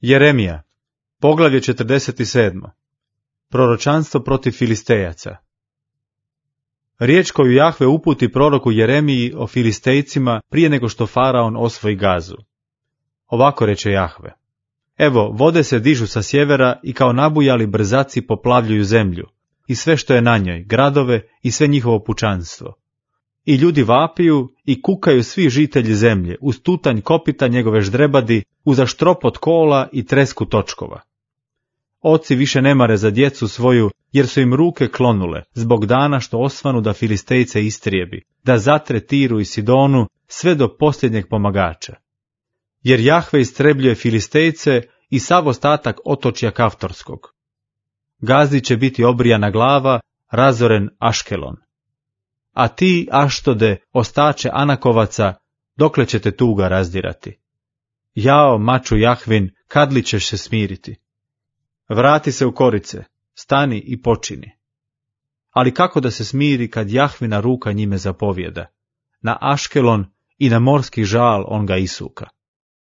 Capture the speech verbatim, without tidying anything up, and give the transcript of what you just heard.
Jeremija, poglavlje četrdeset sedam. Proročanstvo protiv Filistejaca. Riječ koju Jahve uputi proroku Jeremiji o Filistejcima prije nego što faraon osvoji Gazu. Ovako reče Jahve: Evo, vode se dižu sa sjevera i kao nabujali brzaci poplavljuju zemlju, i sve što je na njoj, gradove i sve njihovo pučanstvo. I ljudi vapiju i kukaju svi žitelji zemlje, uz tutanj kopita njegove ždrebadi, uza štropot kola i tresku točkova. Oci više ne mare za djecu svoju, jer su im ruke klonule, zbog dana što osvanu da Filistejce istrijebi, da zatre Tiru i Sidonu, sve do posljednjeg pomagača. Jer Jahve istrebljuje Filistejce i sav ostatak otočja Kaftorskog. Gazdi će biti obrijana glava, razoren Aškelon. A ti, Aštode, ostače Anakovaca, dokle će te tuga razdirati? Jao, maču Jahvin, kad li ćeš se smiriti? Vrati se u korice, stani i počini. Ali kako da se smiri kad Jahvina ruka njime zapovjeda? Na Aškelon i na morski žal on ga isuka.